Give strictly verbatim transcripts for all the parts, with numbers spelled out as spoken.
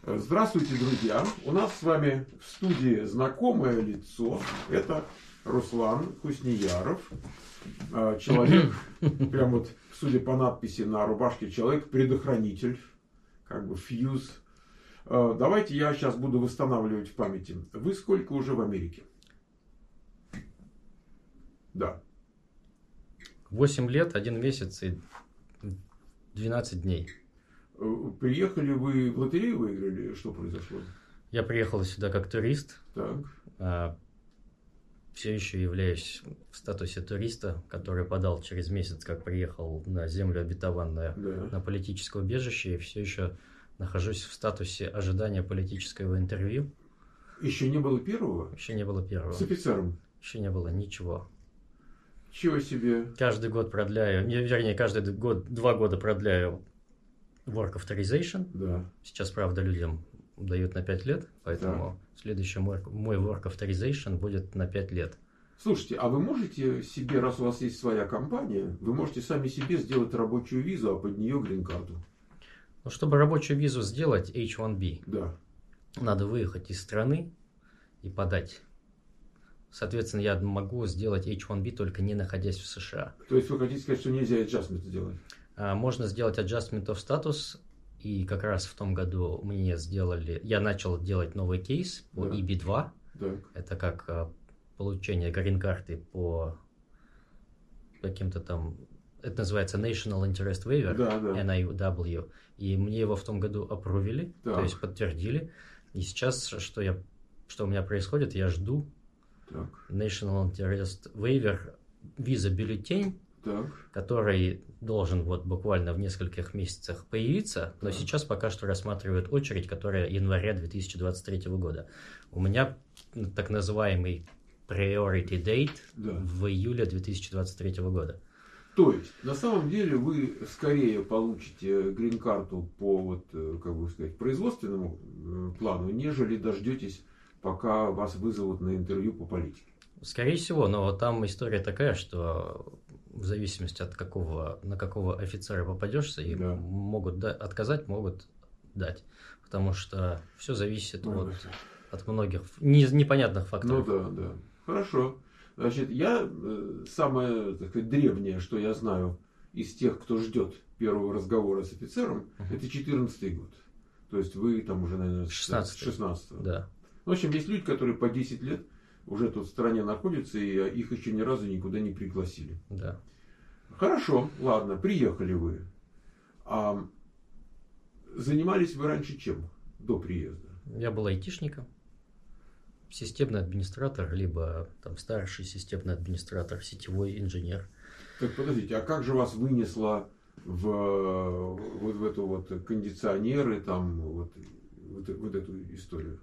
Здравствуйте, друзья! У нас с вами в студии знакомое лицо. Это Руслан Хуснияров. Человек, прям вот, судя по надписи на рубашке, человек-предохранитель, как бы фьюз. Давайте я сейчас буду восстанавливать в памяти. Вы сколько уже в Америке? Да. восемь лет, один месяц и двенадцать дней. Приехали вы в лотерею выиграли? Что произошло? Я приехал сюда как турист. Так. А, все еще являюсь в статусе туриста, который подал через месяц, как приехал на землю обетованную, Да. на политическое убежище, и все еще нахожусь в статусе ожидания политического интервью. Еще не было первого? Еще не было первого. С офицером? Еще не было ничего. Чего себе? Каждый год продляю, не, вернее, каждый год, два года продляю Work Authorization. Да. Сейчас, правда, людям дают на пять лет, поэтому да. следующий мой, мой Work Authorization будет на пять лет. Слушайте, а вы можете себе, раз у вас есть своя компания, вы можете сами себе сделать рабочую визу, а под нее грин-карту? Ну, чтобы рабочую визу сделать, эйч один би, да. надо выехать из страны и подать. Соответственно, я могу сделать эйч один би только не находясь в США. То есть вы хотите сказать, что нельзя adjustment сделать? Можно сделать adjustment of status, и как раз в том году мне сделали, я начал делать новый кейс по да. и би два. Так. Это как получение грин-карты по каким-то там, это называется National Interest Waiver, да, да. эн ай дабл ю, и мне его в том году опровили, так. то есть подтвердили. И сейчас, что, я, что у меня происходит, я жду так. National Interest Waiver виза-бюллетень, так. который должен вот буквально в нескольких месяцах появиться, но так. сейчас пока что рассматривают очередь, которая января две тысячи двадцать третьего года. У меня так называемый priority date да. в июле две тысячи двадцать третьего года. То есть, на самом деле, вы скорее получите грин-карту по, вот, как бы сказать, производственному плану, нежели дождетесь, пока вас вызовут на интервью по политике. Скорее всего, но там история такая, что в зависимости от какого, на какого офицера попадешься, им да. могут да, отказать, могут дать. Потому что все зависит ну, от, от многих не, непонятных факторов. Ну да, да. Хорошо. Значит, я самое так сказать, древнее, что я знаю из тех, кто ждет первого разговора с офицером, uh-huh. это четырнадцатый год. То есть вы там уже, наверное, с шестнадцатого. Да. В общем, есть люди, которые по десять лет уже тут в стране находятся, и их еще ни разу никуда не пригласили. Да. Хорошо, ладно, приехали вы. А занимались вы раньше чем до приезда? Я был айтишником, системный администратор, либо там старший системный администратор, сетевой инженер. Так, подождите, а как же вас вынесло в, вот в эту вот кондиционеры, там, вот, вот, вот эту историю?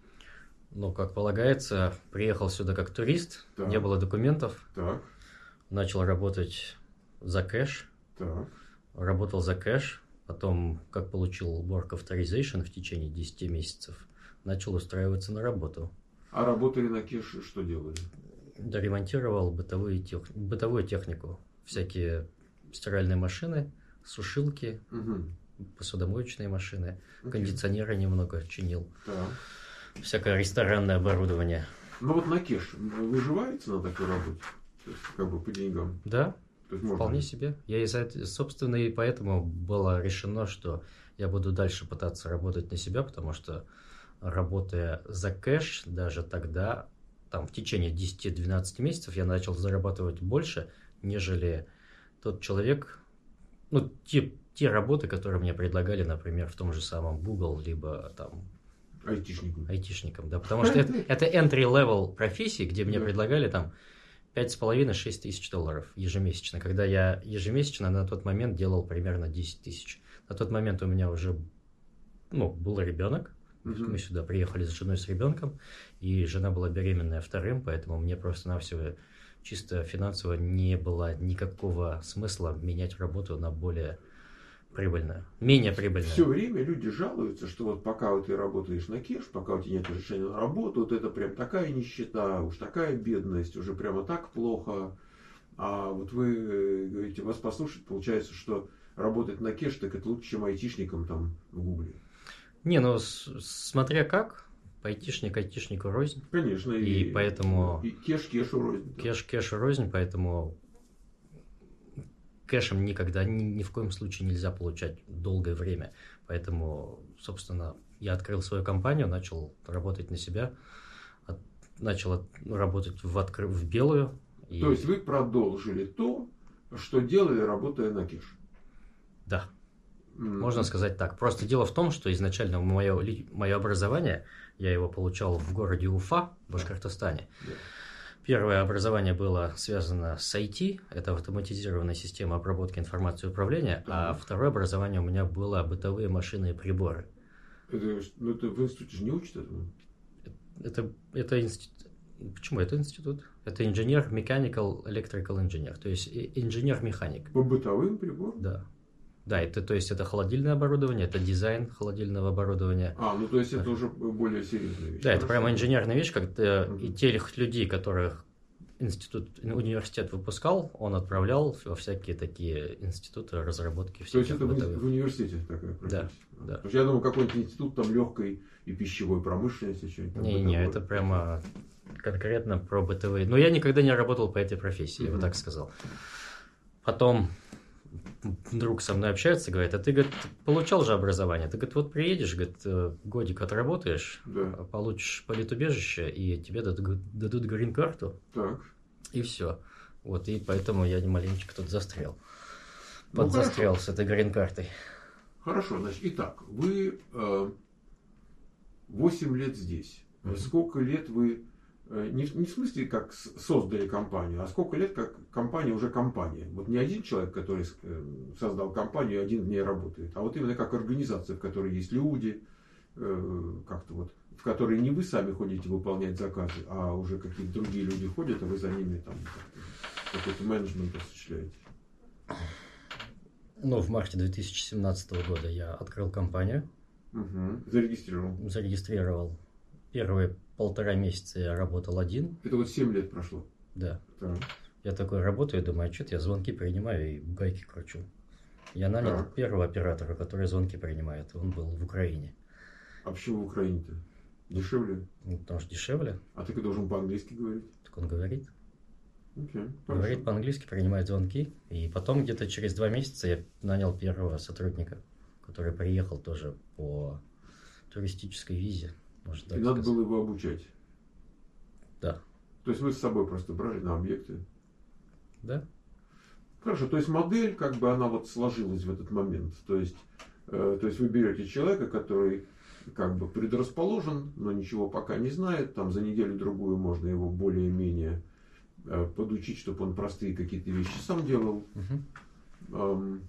Ну, как полагается, приехал сюда как турист, так. не было документов, так. начал работать за кэш, так. работал за кэш, потом, как получил Work Authorization в течение десяти месяцев, начал устраиваться на работу. А работали на кэш, что делали? Да, ремонтировал бытовую, тех... бытовую технику, всякие стиральные машины, сушилки, угу. посудомоечные машины, okay. кондиционеры немного чинил. Так. Всякое ресторанное оборудование. Ну вот на кэш выживается на такой работе? То есть, как бы по деньгам? Да, То есть, вполне можно... себе. Я из-за, собственно, и поэтому было решено, что я буду дальше пытаться работать на себя, потому что, работая за кэш, даже тогда, там, в течение десяти-двенадцати месяцев я начал зарабатывать больше, нежели тот человек, ну, те, те работы, которые мне предлагали, например, в том же самом Google, либо там Айтишникам. Айтишникам, да, потому что это, это entry-level профессии, где мне предлагали там пять с половиной-шесть тысяч долларов ежемесячно, когда я ежемесячно на тот момент делал примерно десять тысяч. На тот момент у меня уже, ну, был ребенок, uh-huh. мы сюда приехали с женой, с ребенком, и жена была беременная вторым, поэтому мне просто-навсего чисто финансово не было никакого смысла менять работу на более прибыльная, менее прибыльная. Все время люди жалуются, что вот пока вот ты работаешь на кэш, пока у тебя нет разрешения на работу, вот это прям такая нищета, уж такая бедность, уже прямо так плохо. А вот вы говорите, вас послушать, получается, что работать на кэш, так это лучше, чем айтишникам там в Гугле. Не, ну, с- смотря как, айтишник айтишнику рознь. Конечно. И поэтому- И кеш кешу рознь. да. Кэш кэшу рознь, поэтому кэшем никогда, ни, ни в коем случае нельзя получать долгое время. Поэтому, собственно, я открыл свою компанию, начал работать на себя, от- начал от- работать в, откры- в белую. И... То есть вы продолжили то, что делали, работая на кеш. Да. М. Можно сказать так. Просто дело в том, что изначально мое, ли- мое образование, я его получал в городе Уфа, в Башкортостане. Да. Первое образование было связано с ай ти, это автоматизированная система обработки информации и управления, а Так. второе образование у меня было бытовые машины и приборы. Это, ж- ну, это в институте же не учат этому. Это, это институт... Почему это институт? Это инженер mechanical electrical engineer, то есть и- инженер-механик. По бытовым приборам? Да. Да, это, то есть это холодильное оборудование, это дизайн холодильного оборудования. А, ну то есть это уже более серьезная вещь. Да, это Хорошо. прямо инженерная вещь, когда Мгм. и тех людей, которых институт, университет выпускал, он отправлял во всякие такие институты разработки То есть всяких это в, бытовых. в университете такая профессия? да. Потому что я думаю, какой-нибудь институт там легкой и пищевой промышленности, что-нибудь там Не-не, бытовое. это прямо конкретно про бытовые. Но я никогда не работал по этой профессии, я бы Мгм. так сказал. Потом друг со мной общается, говорит, а ты, говорит, получал же образование, ты, говорит, вот приедешь, говорит, э, годик отработаешь, Да. получишь политубежище, и тебе дадут, дадут грин-карту, Так. и все. Вот, и поэтому я маленечко тут застрял. Ну, Подзастрял хорошо. с этой грин-картой. Хорошо, значит, итак, вы э, восемь лет здесь. Мгм. Сколько лет вы, э, не, в- не в смысле как с- создали компанию, а сколько лет как компания уже компания? Вот не один человек, который с- э, создал компанию и один в ней работает, а вот именно как организация, в которой есть люди, э, как-то вот, в которой не вы сами ходите выполнять заказы, а уже какие-то другие люди ходят, а вы за ними там как-то какой-то менеджмент осуществляете. Ну, в марте две тысячи семнадцатого года я открыл компанию, Мгм. Зарегистрировал. зарегистрировал. Первые полтора месяца я работал один, Это вот семь лет прошло. да. Так. Я такой работаю, думаю, а что-то я звонки принимаю и гайки кручу. Я нанял Так. первого оператора, который звонки принимает. Он был в Украине. А почему в Украине-то? Дешевле? Ну, потому что дешевле, А ты должен по-английски говорить? так он говорит. Окей, Говорит хорошо. по-английски, принимает звонки. И потом где-то через два месяца я нанял первого сотрудника, который приехал тоже по туристической визе. Можно И так надо сказать. было его обучать. Да. То есть вы с собой просто брали на объекты. Да? Хорошо, то есть модель, как бы она вот сложилась в этот момент. То есть, э, то есть вы берете человека, который как бы предрасположен, но ничего пока не знает. Там за неделю-другую можно его более-менее э, подучить, чтобы он простые какие-то вещи сам делал. Мгм. Эм,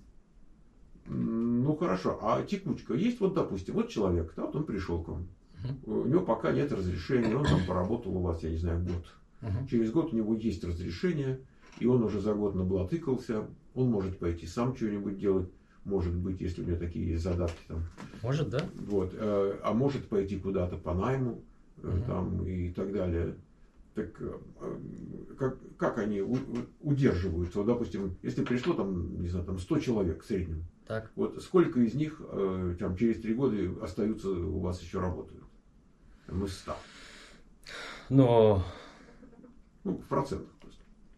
Ну хорошо, а текучка есть? Вот, допустим, вот человек, да, вот он пришел к вам. Мгм. У него пока нет разрешения, он там поработал у вас, я не знаю, год. Мгм. Через год у него есть разрешение, и он уже за год наблатыкался. Он может пойти сам что-нибудь делать. Может быть, если у него такие есть задатки там. Может, да? Вот. э, А может пойти куда-то по найму э, Мгм. там, и так далее. Так э, э, как, как они у- у- удерживаются? Вот, допустим, если пришло там, не знаю, там сто человек в среднем, Так. вот сколько из них э, там, через три года остаются у вас еще работают? Там из ста. Но Ну, в процентах просто.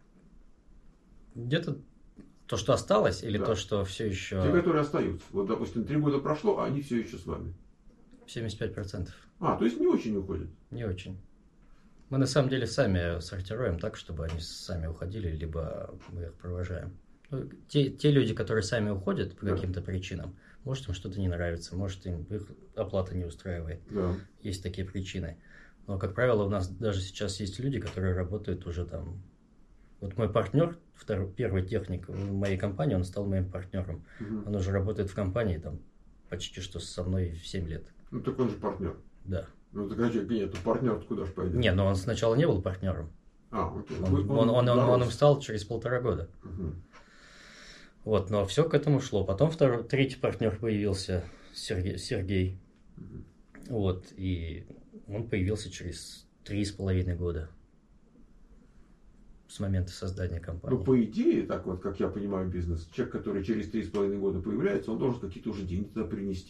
где-то то, что осталось, или Да. то, что все Те, еще которые остаются. Вот, допустим, три года прошло, а они все еще с вами. семьдесят пять процентов. А, то есть не очень уходят. Не очень. Мы на самом деле сами сортируем так, чтобы они сами уходили, либо мы их провожаем. Ну, те, те люди, которые сами уходят по Да. каким-то причинам, может им что-то не нравится, может им их оплата не устраивает. Да. Есть такие причины. Но, как правило, у нас даже сейчас есть люди, которые работают уже там. Вот мой партнер, второй, первый техник в моей компании, он стал моим партнером. Мгм. Он уже работает в компании там почти что со мной в семь лет. Ну, так он же партнер. Да. Ну, так а что, нет, то партнер куда же пойдет? Не, но он сначала не был партнером. А, окей. Он, Вы- он, он, он, он им дорос. стал через полтора года. Мгм. Вот, но все к этому шло. Потом второй, третий партнер появился, Сергей. Сергей. Мгм. Вот, и он появился через три с половиной года с момента создания компании. Ну, по идее, так вот, как я понимаю бизнес, человек, который через три с половиной года появляется, он должен какие-то уже деньги туда принести.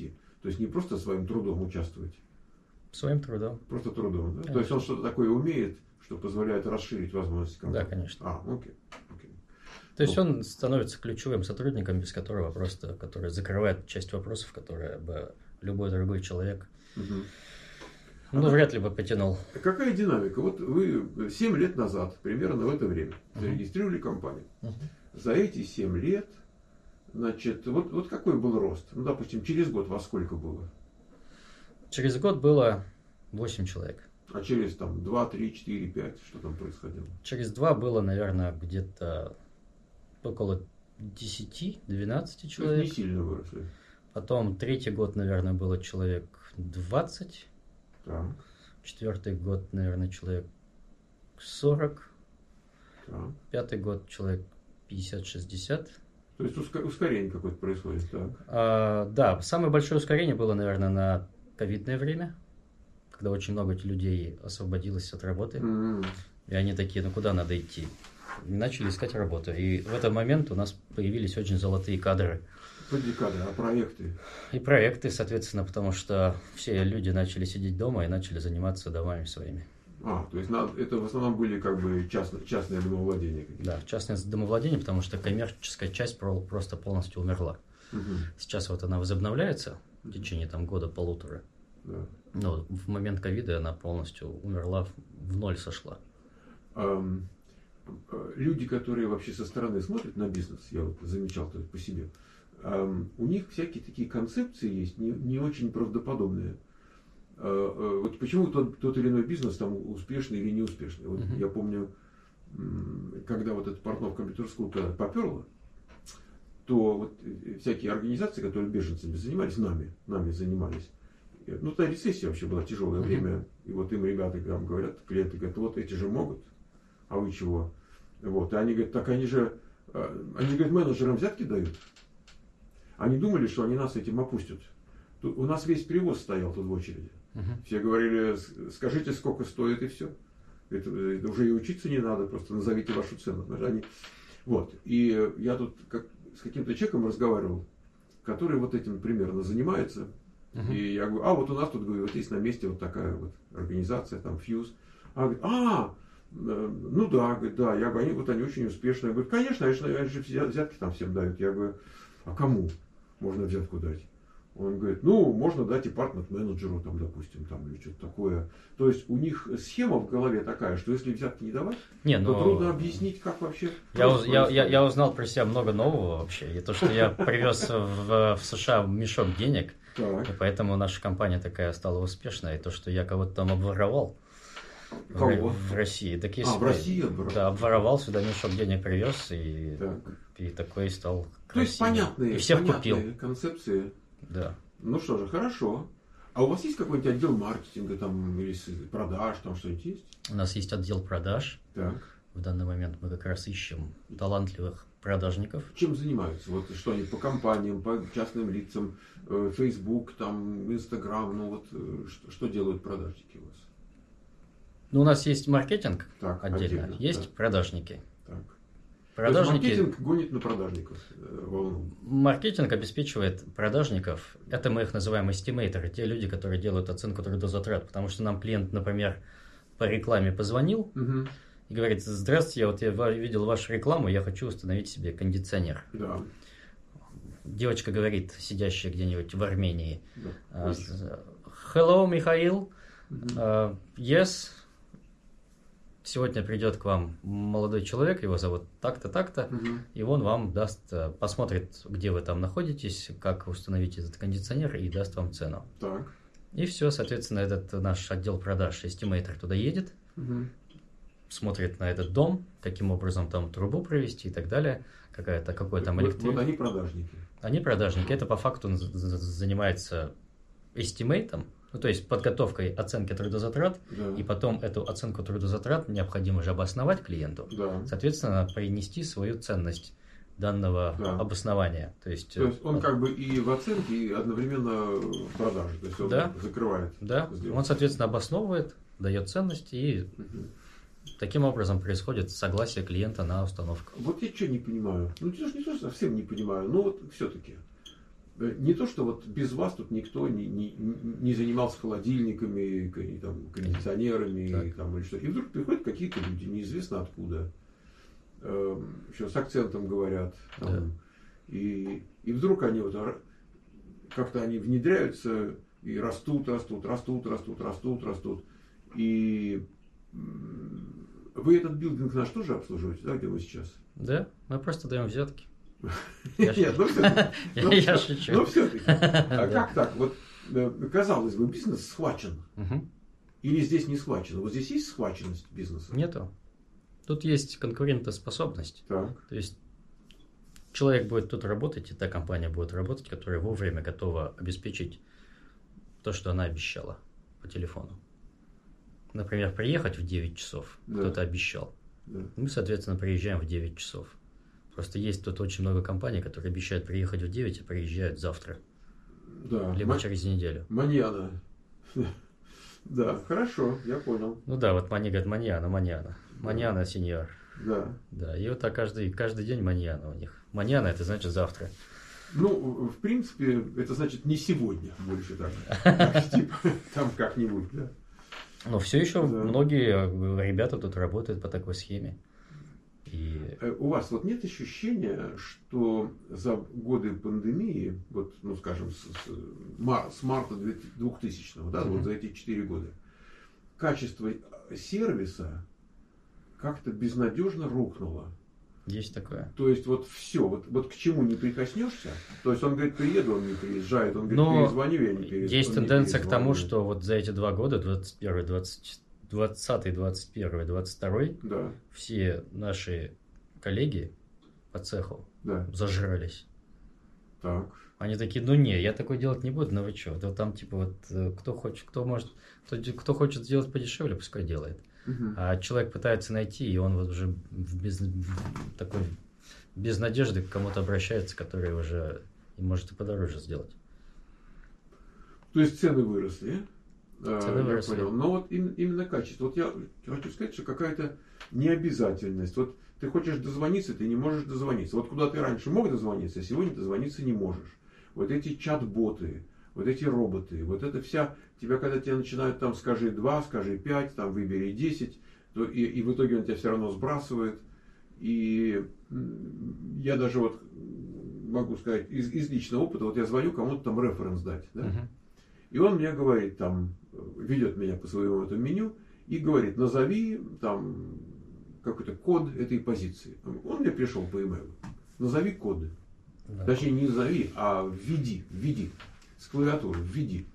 То есть не просто своим трудом участвовать. Своим трудом. Просто трудом, да? Конечно. То есть он что-то такое умеет, что позволяет расширить возможности компании. Да, конечно. А, окей. окей. То есть Ну. он становится ключевым сотрудником, без которого просто, который закрывает часть вопросов, которые бы любой другой человек, Угу. ну, А вряд ли бы потянул. Какая динамика? Вот вы семь лет назад, примерно в это время, зарегистрировали компанию. Мгм. За эти семь лет, значит, вот, вот какой был рост? Ну, допустим, через год во сколько было? Через год было восемь человек. А через там два, три, четыре, пять, что там происходило? Через два было, наверное, где-то около десяти-двенадцати То есть человек. не сильно выросли. Потом третий год, наверное, было человек двадцать. Так, Четвертый год, наверное, человек сорок. так. Пятый год человек пятьдесят-шестьдесят. То есть уска- ускорение какое-то происходит, так. А, да, самое большое ускорение было, наверное, на ковидное время, когда очень много людей освободилось от работы. М. И они такие, ну куда надо идти? И начали искать работу. И в этот момент у нас появились очень золотые кадры. Подожди, кадры, а проекты? И проекты, соответственно, потому что все люди начали сидеть дома и начали заниматься домами своими. А, то есть надо- это в основном были как бы частно- частные домовладения какие-то. Да, в частности, домовладение, потому что коммерческая часть про- просто полностью умерла. Мгм. Сейчас вот она возобновляется в течение там года-полутора. Да. Но в момент ковида она полностью умерла, в ноль сошла. Ам, э, Люди, которые вообще со стороны смотрят на бизнес, я вот замечал это по себе, ам, у них всякие такие концепции есть, не, не очень правдоподобные. А, а, Вот почему тот, тот или иной бизнес там успешный или неуспешный. Вот Мгм. я помню, м, когда вот этот Портнов Computer School когда поперло, то вот э, всякие организации, которые беженцами занимались, нами, нами занимались. э, Ну, та рецессия вообще была тяжелое Мгм. время. И вот им ребята там говорят, клиенты говорят, вот эти же могут, а вы чего? Вот. И они говорят, так они же, э, они говорят, менеджерам взятки дают. Они думали, что они нас этим опустят. Тут у нас весь привоз стоял тут в очереди. Мгм. Все говорили, «С- скажите, сколько стоит, и все. Это, это уже и учиться не надо, просто назовите вашу цену. Знаешь, они- Вот. И я тут как, с каким-то человеком разговаривал, который вот этим примерно занимается. Мгм. И я говорю, а вот у нас тут, говорю, вот есть на месте вот такая вот организация, там, Fuse. А, говорит, а, э, ну да, говорит, да, я говорю, они, вот они очень успешные. Я говорю, конечно, конечно, они же взя- взятки там всем дают. Я говорю, а кому можно взятку дать? Он говорит, ну, можно дать департмент-менеджеру, там, допустим, там, или что-то такое. То есть у них схема в голове такая, что если взятки не давать, Не, то ну, трудно объяснить, как вообще. Я, уз- просто я, я, происходит. я узнал про себя много нового вообще. И то, что я привез в, в США мешок денег, Так. и поэтому наша компания такая стала успешной. И то, что я кого-то там обворовал в, Кого? в России. Так А, если в России отбрал. Да, обворовал, сюда мешок денег привез, и, Так. и такой стал То есть красивый. понятные, И всех понятные купил. концепции. Да. Ну что же, хорошо. А у вас есть какой-нибудь отдел маркетинга там, или с- продаж, там что-нибудь есть? У нас есть отдел продаж. Так. В данный момент мы как раз ищем талантливых продажников. Чем занимаются? Вот что они по компаниям, по частным лицам, э, Facebook, там, Instagram, ну вот э, что, что делают продажники у вас? Ну, у нас есть маркетинг Так, отдельно, отдельно, есть да. продажники. Так. Продажники, То есть маркетинг гонит на продажников э, волну. маркетинг обеспечивает продажников, это мы их называем эстимейторы, те люди, которые делают оценку трудозатрат, потому что нам клиент, например, по рекламе позвонил Мгм. и говорит, здравствуйте, вот я ва- видел вашу рекламу, я хочу установить себе кондиционер. Да. Девочка говорит, сидящая где-нибудь в Армении, да. а, Ой. с- Hello, Михаил. Мгм. Uh, yes. Сегодня придет к вам молодой человек, его зовут так-то, так-то, Мгм. и он вам даст, э, посмотрит, где вы там находитесь, как установить этот кондиционер, и даст вам цену. Так. И все, соответственно, этот наш отдел продаж, эстимейтор туда едет, Мгм. смотрит на этот дом, каким образом там трубу провести и так далее, какая-то, какой там Вот, электрик. вот они продажники. Они продажники, это по факту з- з- занимается эстимейтом, ну, то есть подготовкой оценки трудозатрат, Да. и потом эту оценку трудозатрат необходимо же обосновать клиенту, Да. соответственно, принести свою ценность данного Да. обоснования. То есть, То есть он э, как бы и в оценке, и одновременно в продаже. То есть он Да. закрывает. да, сделку. он, соответственно, обосновывает, дает ценность, и Мгм. таким образом происходит согласие клиента на установку. Вот я что не понимаю. Ну, не то, что не то, что совсем не понимаю, но вот все-таки. не то, что вот без вас тут никто не, не, не занимался холодильниками, там, кондиционерами, так. там, или что. И вдруг приходят какие-то люди, неизвестно откуда, э, еще с акцентом говорят. Там, да. и, и вдруг они вот как-то они внедряются и растут, растут, растут, растут, растут, растут. И вы этот билдинг наш тоже обслуживаете, да, где вы сейчас? Да, мы просто даем взятки. Нет, ну все-таки. Я шучу. Ну все-таки. А как так? Вот казалось бы, бизнес схвачен. Или здесь не схвачено? Вот здесь есть схваченность бизнеса? Нету. Тут есть конкурентоспособность. Так. То есть человек будет тут работать, и та компания будет работать, которая вовремя готова обеспечить то, что она обещала по телефону. Например, приехать в девять часов, да. Кто-то обещал. Да. Мы, соответственно, приезжаем в девять часов. Просто есть тут очень много компаний, которые обещают приехать в девять, а приезжают завтра. Да. Либо Ма- через неделю. Маньяна. Да, хорошо, я понял. Ну да, вот они говорят маньяна, маньяна. Маньяна, сеньор. Да. Да, и вот так каждый, каждый день маньяна у них. Маньяна это значит завтра. Ну, в принципе, это значит не сегодня больше так. Типа там как-нибудь, да. Но все еще да. Многие ребята тут работают по такой схеме. И... У вас вот нет ощущения, что за годы пандемии, вот, ну скажем, с, с, мар, с марта двухтысячного, да, mm-hmm. вот за эти четыре года, качество сервиса как-то безнадежно рухнуло? Есть такое. То есть вот все, вот, вот к чему не прикоснешься, то есть он говорит, приеду, он не приезжает, он говорит, но перезвоню, я не перезвоню. Есть тенденция к тому, что вот за эти два года, двадцать первый, двадцать, двадцатый, двадцать первый, двадцать второй, да. все наши коллеги по цеху да. зажрались. Так. Они такие, ну не, я такое делать не буду, ну вы что, да там типа вот кто хочет, кто может, кто, кто хочет сделать подешевле, пускай делает. Uh-huh. А человек пытается найти, и он вот уже в без, в такой, без надежды к кому-то обращается, который уже и может и подороже сделать. То есть цены выросли, цены а, выросли. Я понял. Но вот им, именно качество. Вот я хочу сказать, что какая-то необязательность. Вот ты хочешь дозвониться, ты не можешь дозвониться. Вот куда ты раньше мог дозвониться, а сегодня дозвониться не можешь. Вот эти чат-боты, вот эти роботы, вот это вся, тебя, когда тебе начинают там скажи два, скажи пять, там выбери десять, то и, и в итоге он тебя все равно сбрасывает. И я даже вот могу сказать из, из личного опыта, вот я звоню кому-то там референс дать, да? Uh-huh. И он мне говорит, там, ведет меня по своему этому меню и говорит, назови там какой-то код этой позиции. Он мне пришел по имейлу, назови коды. Да. Точнее, не назови, а введи, введи. С клавиатуры введи.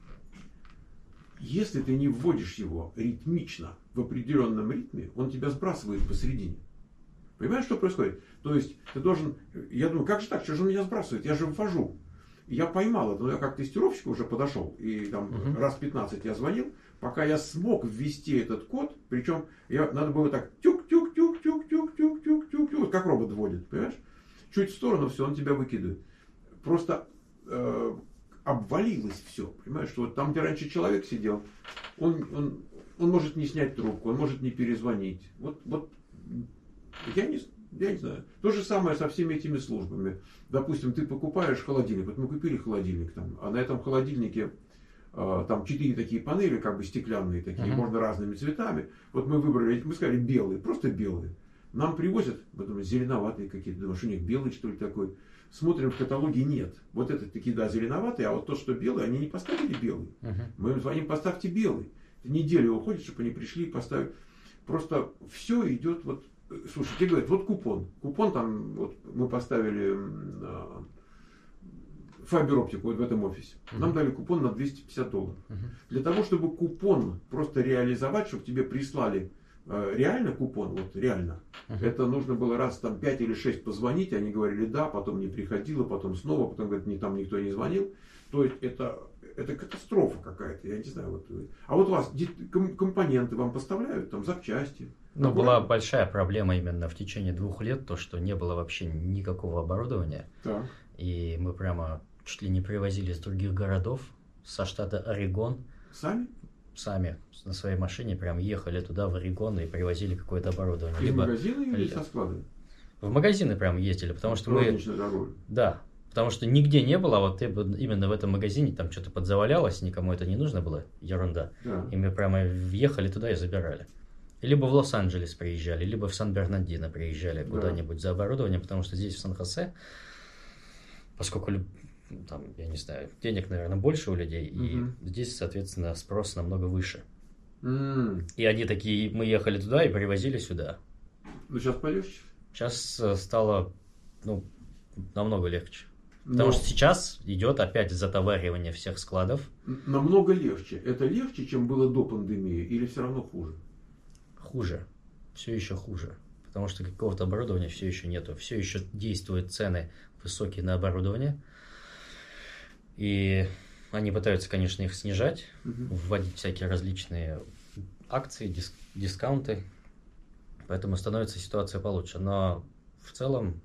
Если ты не вводишь его ритмично, в определенном ритме, он тебя сбрасывает посередине. Понимаешь, что происходит? То есть, ты должен... Я думаю, как же так? Что же он меня сбрасывает? Я же ввожу. Я поймал это, но я как тестировщик уже подошел. И там uh-huh. раз пятнадцать я звонил, пока я смог ввести этот код. Причем, я, надо было так тюк-тюк-тюк-тюк-тюк-тюк-тюк-тюк. Вот как робот вводит, понимаешь? Чуть в сторону, все, он тебя выкидывает. Просто... Э, обвалилось все, понимаешь, что вот там, где раньше человек сидел, он, он, он может не снять трубку, он может не перезвонить. Вот, вот я, не, я не знаю. То же самое со всеми этими службами. Допустим, ты покупаешь холодильник, вот мы купили холодильник, там, а на этом холодильнике э, там четыре такие панели, как бы стеклянные такие, uh-huh. можно разными цветами. Вот мы выбрали, мы сказали белые, просто белые. Нам привозят, потом зеленоватые какие-то, думаешь, у них белый что ли такой. Смотрим в каталоге, нет. Вот это такие, да, зеленоватые, а вот то, что белый, они не поставили белый. Uh-huh. Мы им звоним, поставьте белый. Неделю уходит, чтобы они пришли и поставили. Просто все идет вот... Слушай, тебе говорят, вот купон. Купон там, вот мы поставили э, файбер-оптику вот в этом офисе. Uh-huh. Нам дали купон на двести пятьдесят долларов. Uh-huh. Для того, чтобы купон просто реализовать, чтобы тебе прислали реально купон, вот реально, uh-huh. это нужно было раз там пять или шесть позвонить, они говорили да, потом не приходило, потом снова, потом говорят, не, там никто не звонил. То есть это, это катастрофа какая-то, я не знаю. Вот. А вот у вас компоненты вам поставляют, там запчасти. Ну, была большая проблема именно в течение двух лет, то, что не было вообще никакого оборудования. Так. И мы прямо чуть ли не привозили из других городов, со штата Орегон. Сами? Сами на своей машине прям ехали туда, в Орегон, и привозили какое-то оборудование. Из Либо... магазина или со склада? В магазины прям ездили, потому что мы... Дорогой. Да, Потому что нигде не было, а вот именно в этом магазине там что-то подзавалялось, никому это не нужно было, ерунда. Да. И мы прямо въехали туда и забирали. Либо в Лос-Анджелес приезжали, либо в Сан-Бернардино приезжали Да. куда-нибудь за оборудованием, потому что здесь, в Сан-Хосе, поскольку там, я не знаю, денег, наверное, больше у людей, Угу. и здесь, соответственно, спрос намного выше. М. И они такие, мы ехали туда и привозили сюда. Ну, сейчас полегче. Сейчас э, стало, ну, намного легче. Потому Но что сейчас идет опять затоваривание всех складов. намного легче. Это легче, чем было до пандемии, или все равно хуже? Хуже. Все еще хуже. Потому что какого-то оборудования все еще нету. Все еще действуют цены высокие на оборудование. И они пытаются, конечно, их снижать, Угу. вводить всякие различные акции, дис- дискаунты. Поэтому становится ситуация получше. Но в целом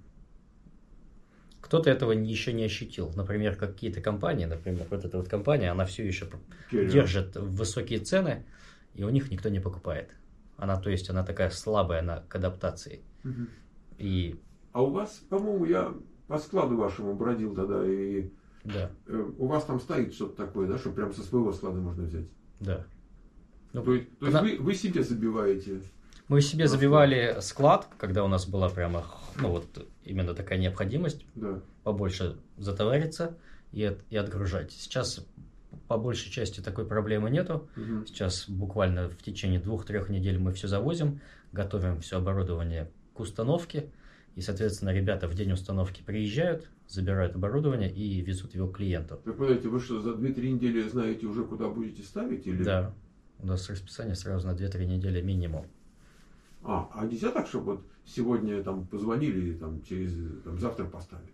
кто-то этого еще не ощутил. Например, какие-то компании, например, вот эта вот компания, она все еще держит высокие цены, и у них никто не покупает. Она, то есть, она такая слабая на, к адаптации. Угу. И А у вас, по-моему, я по складу вашему бродил тогда, и да, э, у вас там стоит что-то такое, да, что прям со своего склада можно взять? да. Ну, То есть, то есть она- вы, вы себе забиваете? Мы себе забивали склад, когда у нас была прямо, ну вот, именно такая необходимость Да. побольше затовариться и, от- и отгружать. Сейчас по большей части такой проблемы нету. Угу. Сейчас буквально в течение двух-трех недель мы все завозим, готовим все оборудование к установке. И, соответственно, ребята в день установки приезжают, забирают оборудование и везут его к клиенту. Так, подождите, вы что, за две-три недели знаете уже, куда будете ставить? Или... Да, у нас расписание сразу на две-три недели минимум. А, а нельзя так, чтобы вот сегодня там позвонили и там через там, завтра поставили?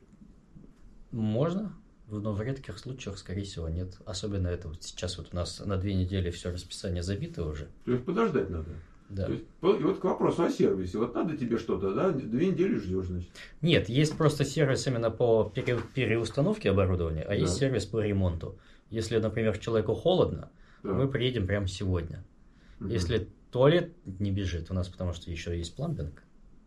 Можно, но в редких случаях, скорее всего, нет. Особенно это вот сейчас вот у нас на две недели все расписание забито уже. То есть подождать надо? Да. То есть, по- и вот к вопросу о сервисе. Вот надо тебе что-то, да? Две недели ждешь, значит. Нет, есть просто сервис именно по пере- переустановке оборудования, а есть Да. сервис по ремонту. Если, например, человеку холодно, Да. мы приедем прямо сегодня. Мгм. Если туалет не бежит у нас, потому что еще есть пламбинг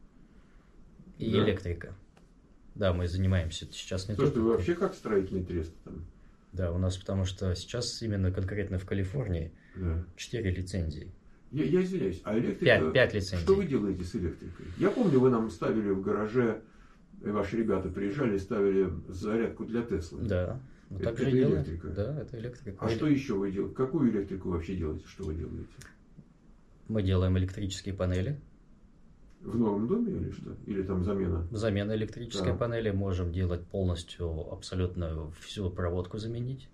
и Да. электрика. Да, мы занимаемся сейчас не Слушайте, только... вы вообще как строительный трест там? Да, у нас потому что сейчас именно конкретно в Калифорнии Да. четыре лицензии. Я, я извиняюсь, а электрика... Пять, пять лицензий. Что вы делаете с электрикой? Я помню, вы нам ставили в гараже, и ваши ребята приезжали и ставили зарядку для Теслы. Да, ну Это- так же это и делаем. электрика. Да, это электрика. А что еще вы делаете? Какую электрику вы вообще делаете? Что вы делаете? Мы делаем электрические панели. В новом доме или что? Или там замена? Замена электрической Да. панели. Можем делать полностью, абсолютно всю проводку заменить.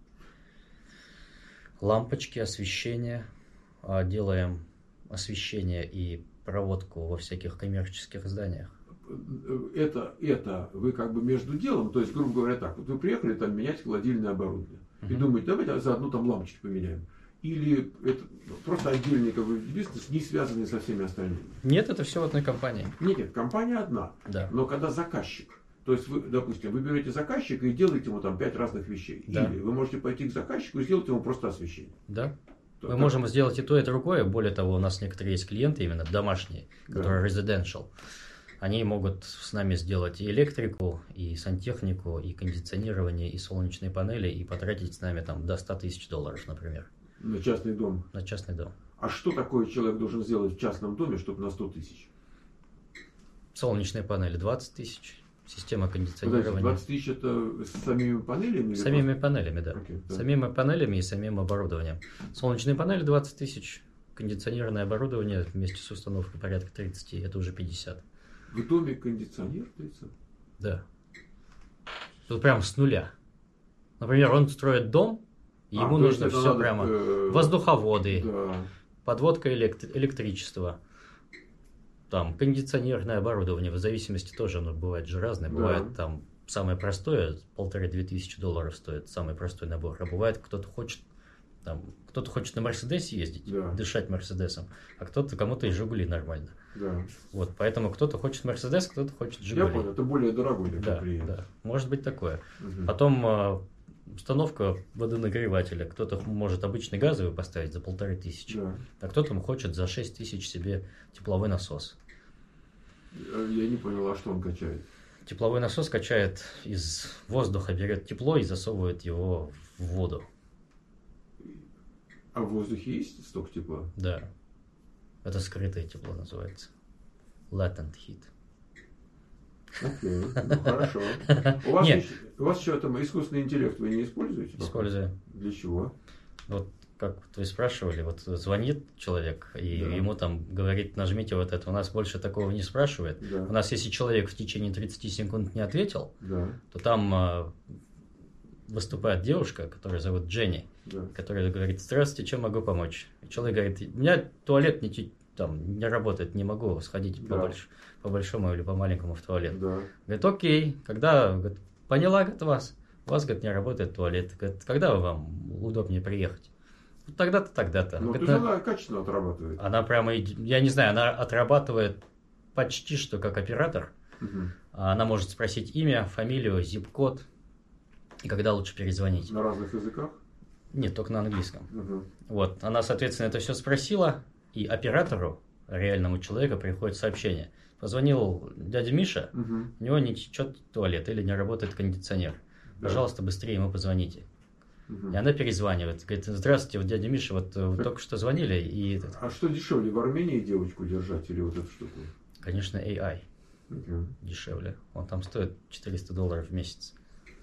Лампочки, освещение. А, Делаем освещение и проводку во всяких коммерческих зданиях. Это, это вы как бы между делом, то есть, грубо говоря, так, вот вы приехали там менять холодильное оборудование. И Мгм. думаете, давайте заодно там лампочки поменяем. Или это просто отдельный как бы бизнес, не связанный со всеми остальными. Нет, это все в одной компании. Нет, нет, компания одна. Да. Но когда заказчик, то есть вы, допустим, вы берете заказчика и делаете ему там пять разных вещей. Да. Или вы можете пойти к заказчику и сделать ему просто освещение. Да. То- Мы так- можем сделать и то, и другое. Более того, у нас некоторые есть клиенты, именно домашние, Да. которые residential. Они могут с нами сделать и электрику, и сантехнику, и кондиционирование, и солнечные панели, и потратить с нами там до ста тысяч долларов, например, на частный дом. на частный дом. А что такое человек должен сделать в частном доме, чтобы на сто тысяч? Солнечные панели двадцать тысяч, система Подождите, кондиционирования. двадцать тысяч это с самими панелями? или С самими просто- панелями, да. Окей, да. Самими панелями и самим оборудованием. Солнечные панели двадцать тысяч, кондиционированное оборудование вместе с установкой порядка тридцать, это уже пятьдесят. В доме кондиционер тридцать? Да. Тут прям с нуля. Например, он строит дом, и А, ему то есть нужно это все надо, прямо. э, Воздуховоды, Да. подводка элект- электричества, там, кондиционерное оборудование, в зависимости тоже оно бывает же разное. Да. Бывает там самое простое, полторы-две тысячи долларов стоит самый простой набор. А бывает, кто-то хочет там, кто-то хочет на Мерседесе ездить, Да. дышать Мерседесом, а кто-то, кому-то и Жигули нормально. Да. Вот, поэтому кто-то хочет Мерседес, кто-то хочет Я Жигули. понял, это более дорогой такой Да, клиент. да, может быть такое. Мгм. Потом э, установка водонагревателя. Кто-то может обычный газовый поставить за полторы тысячи, Да. а кто-то хочет за шесть тысяч себе тепловой насос. Я не понял, а что он качает? Тепловой насос качает из воздуха, берет тепло и засовывает его в воду. А в воздухе есть столько тепла? Да. Это скрытое тепло называется. Latent heat. Окей, ну хорошо. У вас, Нет. еще, у вас еще там искусственный интеллект вы не используете? пока? Используя. Для чего? Вот как вот вы спрашивали, вот звонит человек, и Да. ему там говорит, нажмите вот это. У нас больше такого не спрашивает. Да. У нас, если человек в течение тридцати секунд не ответил, Да, то там э, выступает девушка, которая зовут Дженни, да. которая говорит, здравствуйте, чем могу помочь? И человек говорит, у меня туалет не, те- там, не работает, не могу сходить Да. по, больш- по большому или по маленькому в туалет. Да. Говорит, окей, когда, говорит, поняла, говорит, вас, у вас, говорит, не работает туалет, говорит, когда вам удобнее приехать? «Вот тогда-то, тогда-то. Ну, то Говорит, есть «На- она качественно отрабатывает. она прямо, иди- я не знаю, она отрабатывает почти что как оператор. Мгм. Она может спросить имя, фамилию, зип-код, и когда лучше перезвонить. На разных языках? Нет, только на английском. Мгм. Вот, она, соответственно, это все спросила, и оператору, реальному человеку, приходит сообщение. Позвонил дядя Миша, Мгм. у него не течет туалет или не работает кондиционер. Да. Пожалуйста, быстрее ему позвоните. Мгм. И она перезванивает. Говорит, здравствуйте, вот дядя Миша, вот э, вы только что звонили, и, этот, А что дешевле, в Армении девочку держать или вот эту штуку? конечно, эй ай Окей. дешевле. Он там стоит четыреста долларов в месяц.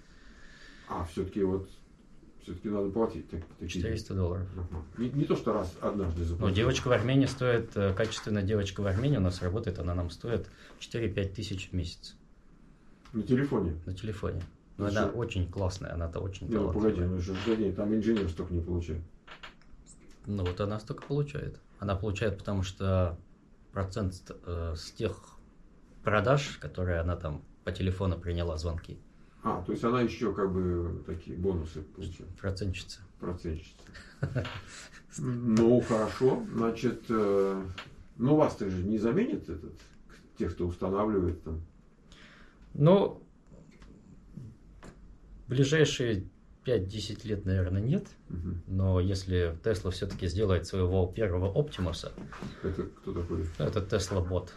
А, все-таки вот, все-таки надо платить так, такие. четыреста долларов. Ага. Не, не то, что раз однажды Ну, заплатил. девочка в Армении стоит, э, качественная девочка в Армении у нас работает, она нам стоит четыре-пять тысяч в месяц На телефоне. на телефоне. Но Ну, она что? очень классная, она-то очень Не, ну погоди, талантливая. ну же да, там инженер столько не получает. Ну вот она столько получает. Она получает, потому что процент э, с тех продаж, которые она там по телефону приняла звонки, А, то есть она еще как бы такие бонусы получает. процентщица. Процентщица. Ну, хорошо. Значит, э, ну вас-то же не заменит этот, тех, кто устанавливает там. Ну, ближайшие пять-десять лет, наверное, нет. Мгм. Но если Tesla все-таки сделает своего первого Оптимуса, Это кто такой? это Tesla Bot,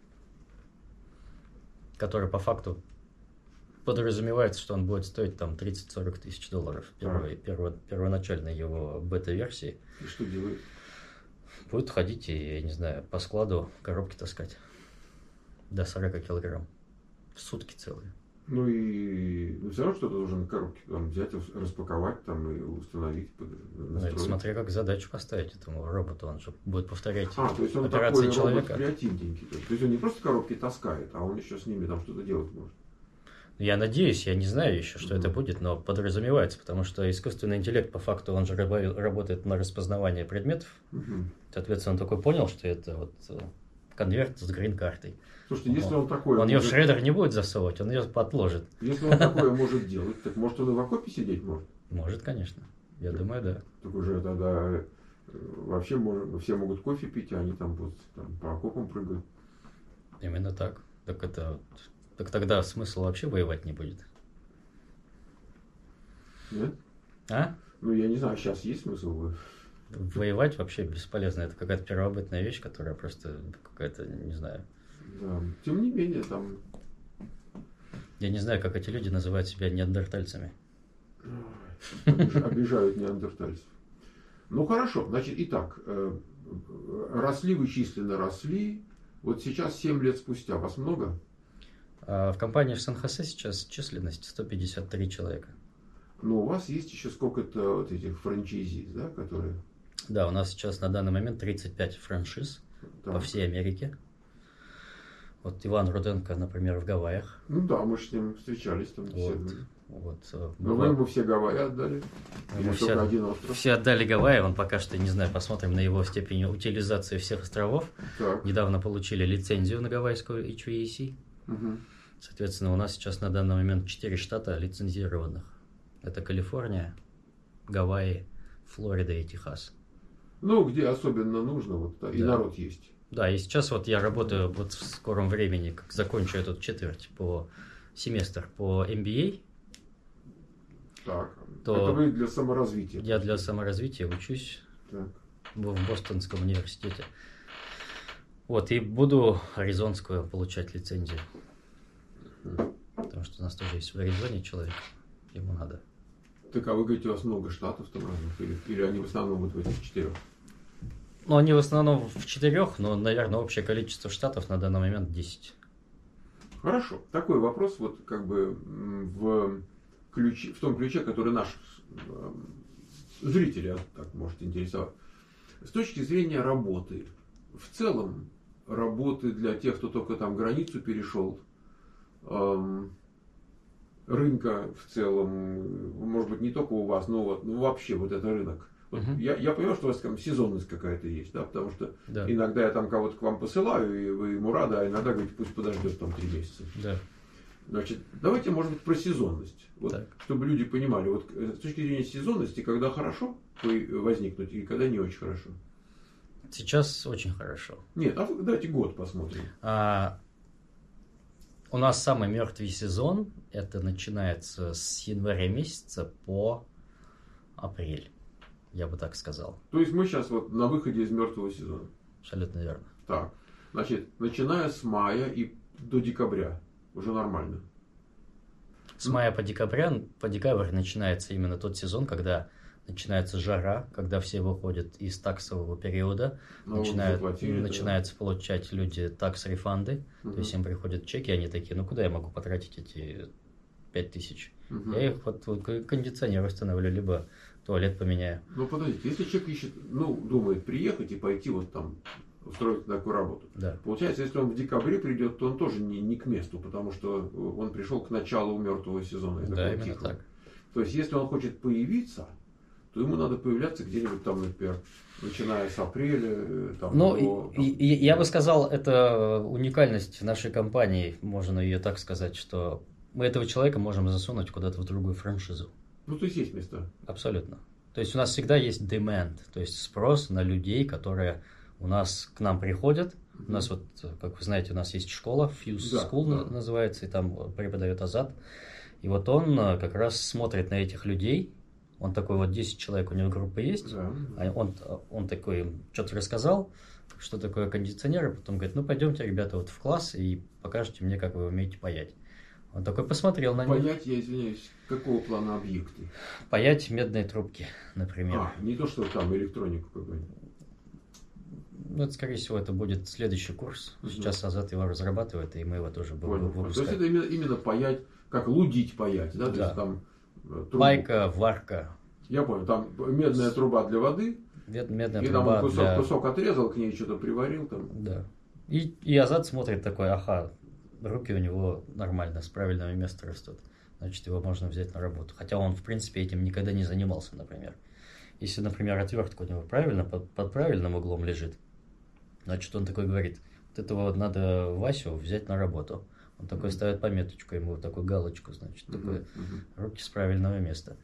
который по факту подразумевается, что он будет стоить там тридцать-сорок тысяч долларов первой, перво- первоначальной его бета-версии. И что делает? Будет ходить и, я не знаю, по складу коробки таскать до сорока килограмм в сутки целые. Ну и ну, все равно что-то должен коробки там взять, распаковать там и установить, под- Ну, это настроить. смотря как задачу поставить этому роботу, он же будет повторять А, то есть он операции такой человека. робот креативненький. То есть он не просто коробки таскает, а он еще с ними там что-то делать может. Я надеюсь, я не знаю еще, что это Мгм. будет, но подразумевается, потому что искусственный интеллект, по факту, он же раба- работает на распознавание предметов. Мгм. Соответственно, он такой понял, что это вот э, конверт с грин-картой. Слушайте, если он такой, Он ее в может, шредер не будет засовывать, он ее отложит. если он такое может делать, так может он и в окопе сидеть может? Может, конечно. Я Да. думаю, да. Так уже тогда э, вообще можно- все могут кофе пить, а они там вот там по окопам прыгают. Именно так. Так это вот- так тогда смысл вообще воевать не будет. Нет? А? Ну я не знаю, сейчас есть смысл вы. Воевать вообще бесполезно. Это какая-то первобытная вещь, которая просто какая-то, не знаю. Да. Тем не менее, там Я не знаю, как эти люди называют себя неандертальцами. обиж- обижают неандертальцев. Ну хорошо, значит, итак, э, росли вы численно, росли. Вот сейчас семь лет спустя, вас много? А в компании в Сан-Хосе сейчас численность сто пятьдесят три человека. Но у вас есть еще сколько-то вот этих франчайзи, да, которые... Да, у нас сейчас на данный момент тридцать пять франшиз там- по всей Америке. Вот Иван Руденко, например, в Гавайях. Ну да, мы же с ним встречались там, Вот, беседовали. вот, э, Но было- вы ему все Гавайи отдали? Или Мы только все, один остров? все отдали Гавайи, он пока что, не знаю, посмотрим на его степень утилизации всех островов. Так. Недавно получили лицензию на гавайскую эйч ви эй си. Мгм. Соответственно, у нас сейчас на данный момент четыре штата лицензированных. Это Калифорния, Гавайи, Флорида и Техас. Ну, где особенно нужно, вот да, и Да. народ есть. Да, и сейчас вот я работаю вот в скором времени, как закончу эту четверть по семестр по эм би эй. Так. То- Это вы для саморазвития. Я для саморазвития учусь Так. в Бостонском университете. Вот, и буду аризонскую получать лицензию. потому что у нас тоже есть в Аризоне человек, ему надо. Так, а вы говорите, у вас много штатов там разных, или, или они в основном вот в этих четырех? Ну, они в основном в четырех, но, наверное, общее количество штатов на данный момент десять. Хорошо. Такой вопрос, вот как бы в, ключе, в том ключе, который наш э, зрители так может интересовать. С точки зрения работы, в целом, работы для тех, кто только там границу перешел, э, рынка в целом, может быть, не только у вас, но вот, ну, вообще вот это рынок. Вот uh-huh. я, я понимаю, что у вас там сезонность какая-то есть, да, потому что да. иногда я там кого-то к вам посылаю, и вы ему рады, а иногда говорите, пусть подождет там три месяца. Да. Значит, давайте, может быть, про сезонность. Вот, чтобы люди понимали, вот с точки зрения сезонности, когда хорошо возникнуть и когда не очень хорошо. Сейчас очень хорошо. Нет, а давайте год посмотрим. А, у нас самый мертвый сезон, это начинается с января месяца по апрель. Я бы так сказал. То есть мы сейчас вот на выходе из мертвого сезона. Абсолютно верно. Так, значит, начиная с мая и до декабря уже нормально. С мая по декабря, по декабрь начинается именно тот сезон, когда начинается жара, когда все выходят из таксового периода, ну, начинают, заплатили, начинаются да. получать люди такс-рефанды, угу. то есть им приходят чеки, они такие, ну куда я могу потратить эти пять тысяч? Угу. Я их вот, вот кондиционер установлю, либо туалет поменяю. Ну подождите, если человек ищет, ну думает приехать и пойти вот там устроить такую работу. Да. Получается, если он в декабре придет, то он тоже не, не к месту, потому что он пришел к началу мертвого сезона. Да, именно тихого. Так. То есть, если он хочет появиться, то ему надо появляться где-нибудь там, например, начиная с апреля. Там, ну, до, там... И, и, я бы сказал, это уникальность нашей компании, можно ее так сказать, что мы этого человека можем засунуть куда-то в другую франшизу. Ну, то есть, есть места. Абсолютно. То есть, у нас всегда есть demand, то есть спрос на людей, которые у нас к нам приходят. У нас вот, как вы знаете, у нас есть школа, Fuse да, School да. называется, и там преподает Азат. И вот он как раз смотрит на этих людей. Он такой, вот десять человек у него группа есть. Да. Он, он такой что-то рассказал, что такое кондиционеры. Потом говорит, ну пойдемте, ребята, вот в класс и покажите мне, как вы умеете паять. Он такой посмотрел на них. Паять, я извиняюсь, какого плана объекты? Паять медные трубки, например. А, не то, что там электронику какую-нибудь. Ну, это, скорее всего, это будет следующий курс. Угу. Сейчас Азат его разрабатывает, и мы его тоже будем выпускать. То есть это именно, именно паять, как лудить паять, да? Да. То есть там трубу. Пайка, варка. Я понял, там медная труба для воды. Мед, медная и труба там кусок, для... кусок отрезал, к ней что-то приварил там. Да. И, и Азат смотрит такой, ага, руки у него нормально, с правильного места растут. Значит, его можно взять на работу. Хотя он, в принципе, этим никогда не занимался, например. Если, например, отвертка у него правильно, под, под правильным углом лежит, значит, он такой говорит, вот этого вот надо Васю взять на работу. Он такой ставит пометочку, ему вот такую галочку, значит, uh-huh, такой, uh-huh. руки с правильного места.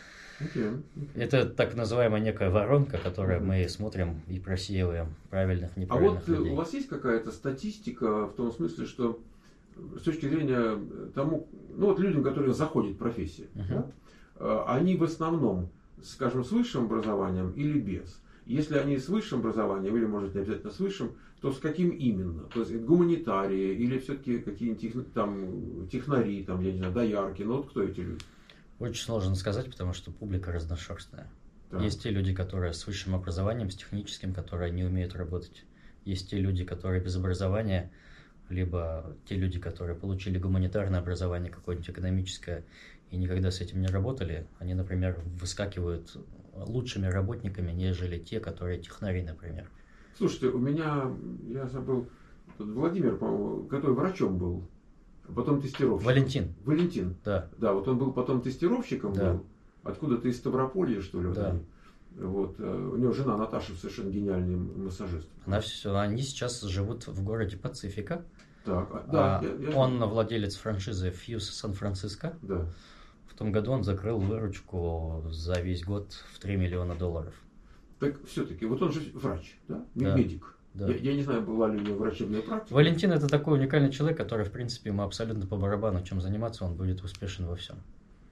Okay, okay. Это так называемая некая воронка, которую uh-huh. мы смотрим и просеиваем правильных, неправильных людей. А вот людей. У вас есть какая-то статистика в том смысле, что с точки зрения тому, ну вот людям, которые заходят в профессию, uh-huh. да, они в основном, скажем, с высшим образованием или без? Если они с высшим образованием, или, может, не обязательно с высшим, то с каким именно? То есть гуманитарии или все-таки какие-нибудь там технари, там, я не знаю, доярки, ну вот кто эти люди? Очень сложно сказать, потому что публика разношерстная. Да. Есть те люди, которые с высшим образованием, с техническим, которые не умеют работать. Есть те люди, которые без образования, либо те люди, которые получили гуманитарное образование, какое-нибудь экономическое, и никогда с этим не работали. Они, например, выскакивают лучшими работниками, нежели те, которые технари, например. Слушайте, у меня, я забыл, Владимир, по-моему, который врачом был, а потом тестировщиком. Валентин. Валентин. Да. Да, вот он был потом тестировщиком, да. был, откуда-то из Ставрополья, что ли. Вот, да. они. Вот. У него жена Наташа совершенно гениальный массажист. Она все, они сейчас живут в городе Пацифика. Так, да, а, я, я он знаю. Владелец франшизы Fuse Сан-Франциско. Да. В том году он закрыл выручку за весь год в три миллиона долларов. Так все-таки, вот он же врач, да? Да. Медик. Да. Я, я не знаю, была ли у него врачебная практика. Валентин это такой уникальный человек, который, в принципе, ему абсолютно по барабану, чем заниматься, он будет успешен во всем.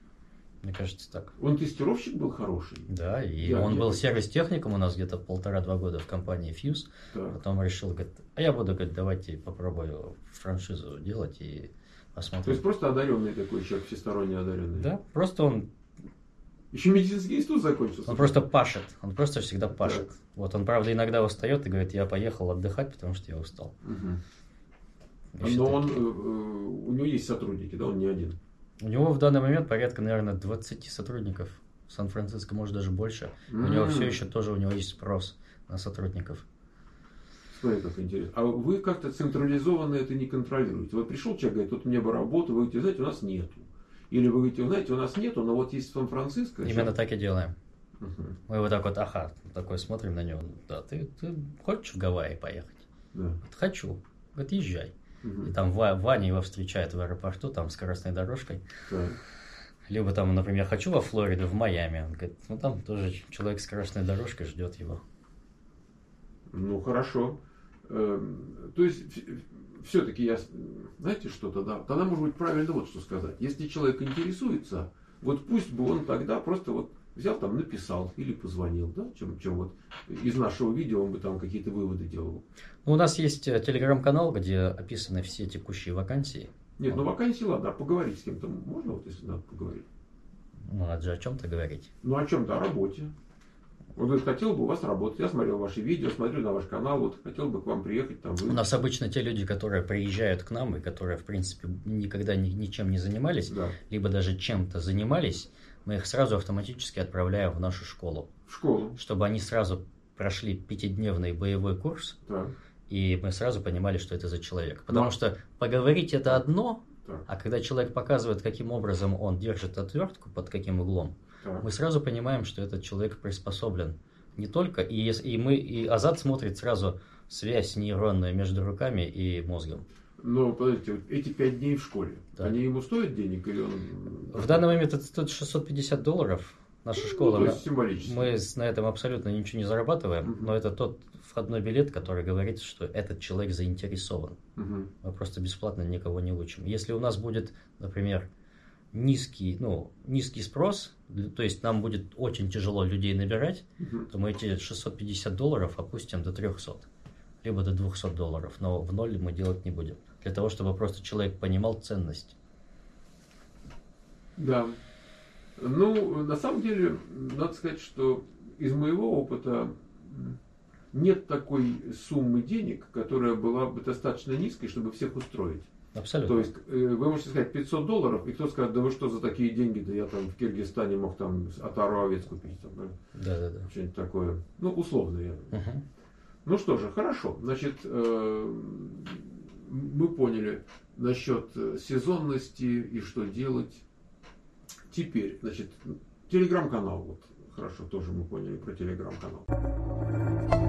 Мне кажется, так. Он тестировщик был хороший. Да, и я, он я... был сервис-техником у нас где-то полтора-два года в компании Fuse. Да. Потом решил, говорит, а я буду, говорит, давайте попробую франшизу делать. И посмотрим. То есть просто одаренный такой человек, всесторонне одаренный. Да, просто он... Еще медицинский институт закончился. Он просто пашет, он просто всегда пашет. Так. Вот он, правда, иногда устает и говорит, я поехал отдыхать, потому что я устал. Угу. Но он, э, у него есть сотрудники, да, он не один. У него в данный момент порядка, наверное, двадцать сотрудников. В Сан-Франциско, может, даже больше. Mm-hmm. У него все еще тоже у него есть спрос на сотрудников. Смотри, как интересно. А вы как-то централизованно это не контролируете? Вот пришел человек, говорит, тут мне бы работа, вы говорите, знаете, у нас нету. Или вы говорите, знаете, у нас нету, но вот есть в Сан-Франциско. Именно сейчас... так и делаем. Uh-huh. Мы вот так вот, ага, такой смотрим на него. Да, ты, ты хочешь в Гавайи поехать? Да. Вот, хочу. Говорит, езжай. Uh-huh. И там Ваня его встречает в аэропорту, там, скоростной дорожкой. Uh-huh. Либо там, например, хочу во Флориду, в Майами. Он говорит, ну там тоже человек с скоростной дорожкой ждет его. Ну, хорошо. Эм, то есть, все-таки я, знаете, что тогда? Тогда может быть правильно вот что сказать. Если человек интересуется, вот пусть бы он тогда просто вот взял там, написал или позвонил, да, чем, чем вот из нашего видео он бы там какие-то выводы делал. Ну, у нас есть телеграм-канал, где описаны все текущие вакансии. Нет, ну вакансии, ладно, а поговорить с кем-то можно, вот если надо поговорить? Ну, надо же о чем-то говорить. Ну, о чем-то, о работе. Он говорит, хотел бы у вас работать. Я смотрел ваши видео, смотрю на ваш канал, вот хотел бы к вам приехать. Там, вы... У нас обычно те люди, которые приезжают к нам и которые, в принципе, никогда ни, ничем не занимались, да. Либо даже чем-то занимались, мы их сразу автоматически отправляем в нашу школу. В школу? Чтобы они сразу прошли пятидневный боевой курс. Да. И мы сразу понимали, что это за человек. Потому Но... что поговорить это одно, так. А когда человек показывает, каким образом он держит отвертку, под каким углом, так. Мы сразу понимаем, что этот человек приспособлен не только, и, и, мы, и Азат смотрит сразу связь нейронную между руками и мозгом. Но, подождите, вот эти пять дней в школе, да. Они ему стоят денег или он... В данный момент это стоит шестьсот пятьдесят долларов. Наша школа, ну, то есть символически. Мы на этом абсолютно ничего не зарабатываем, угу. Но это тот входной билет, который говорит, что этот человек заинтересован. Угу. Мы просто бесплатно никого не учим. Если у нас будет, например, низкий, ну, низкий спрос, то есть нам будет очень тяжело людей набирать, угу. То мы эти шестьсот пятьдесят долларов опустим до трехсот, либо до двухсот долларов, но в ноль мы делать не будем. Для того, чтобы просто человек понимал ценность. Да. Ну, на самом деле, надо сказать, что из моего опыта нет такой суммы денег, которая была бы достаточно низкой, чтобы всех устроить. Абсолютно. То есть, вы можете сказать пятьсот долларов, и кто скажет, да вы что за такие деньги, да я там в Киргизстане мог там отару овец купить. Там, да? Да, да, да. Что-нибудь такое. Ну, условно я. Угу. Ну что же, хорошо. Значит, мы поняли насчет сезонности и что делать. Теперь, значит, телеграм-канал. Вот, хорошо, тоже мы поняли про телеграм-канал.